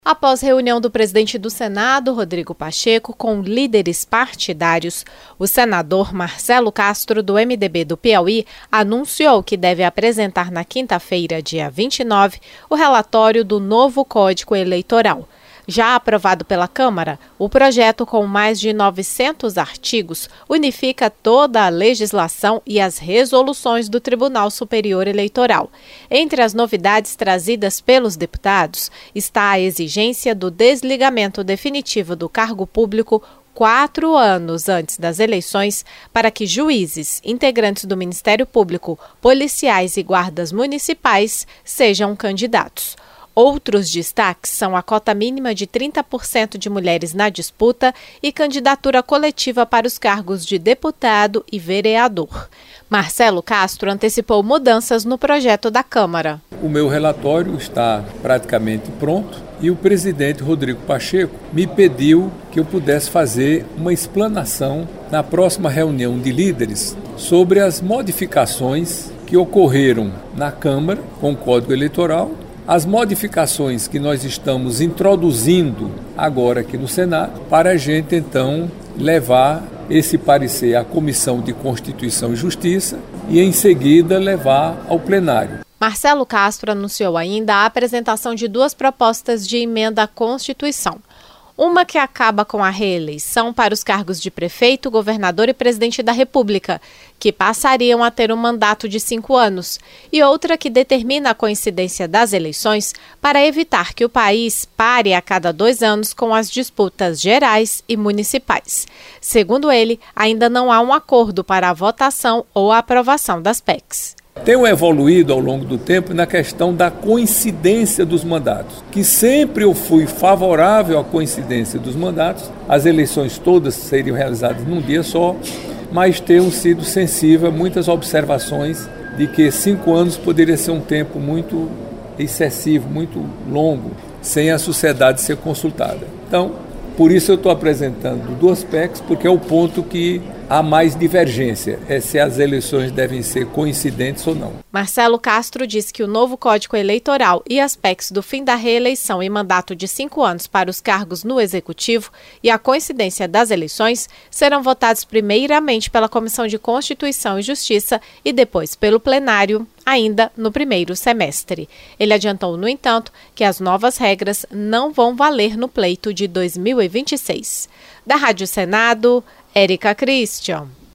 Após reunião do presidente do Senado, Rodrigo Pacheco, com líderes partidários, o senador Marcelo Castro, do MDB do Piauí, anunciou que deve apresentar na quinta-feira, dia 29, o relatório do novo Código Eleitoral. Já aprovado pela Câmara, o projeto, com mais de 900 artigos, unifica toda a legislação e as resoluções do Tribunal Superior Eleitoral. Entre as novidades trazidas pelos deputados está a exigência do desligamento definitivo do cargo público 4 anos antes das eleições para que juízes, integrantes do Ministério Público, policiais e guardas municipais sejam candidatos. Outros destaques são a cota mínima de 30% de mulheres na disputa e candidatura coletiva para os cargos de deputado e vereador. Marcelo Castro antecipou mudanças no projeto da Câmara. O meu relatório está praticamente pronto e o presidente Rodrigo Pacheco me pediu que eu pudesse fazer uma explanação na próxima reunião de líderes sobre as modificações que ocorreram na Câmara com o Código Eleitoral, as modificações que nós estamos introduzindo agora aqui no Senado, para a gente então levar esse parecer à Comissão de Constituição e Justiça e em seguida levar ao plenário. Marcelo Castro anunciou ainda a apresentação de 2 propostas de emenda à Constituição. Uma que acaba com a reeleição para os cargos de prefeito, governador e presidente da República, que passariam a ter um mandato de 5 anos, e outra que determina a coincidência das eleições para evitar que o país pare a cada 2 anos com as disputas gerais e municipais. Segundo ele, ainda não há um acordo para a votação ou a aprovação das PECs. Tenho evoluído ao longo do tempo na questão da coincidência dos mandatos, que sempre eu fui favorável à coincidência dos mandatos, as eleições todas seriam realizadas num dia só, mas tenho sido sensível a muitas observações de que 5 anos poderia ser um tempo muito excessivo, muito longo, sem a sociedade ser consultada. Então, por isso eu estou apresentando 2 PECs, porque é o ponto que há mais divergência, é se as eleições devem ser coincidentes ou não. Marcelo Castro diz que o novo Código Eleitoral e as PECs do fim da reeleição e mandato de 5 anos para os cargos no Executivo e a coincidência das eleições serão votados primeiramente pela Comissão de Constituição e Justiça e depois pelo plenário, ainda no primeiro semestre. Ele adiantou, no entanto, que as novas regras não vão valer no pleito de 2026. Da Rádio Senado, Érica Christian.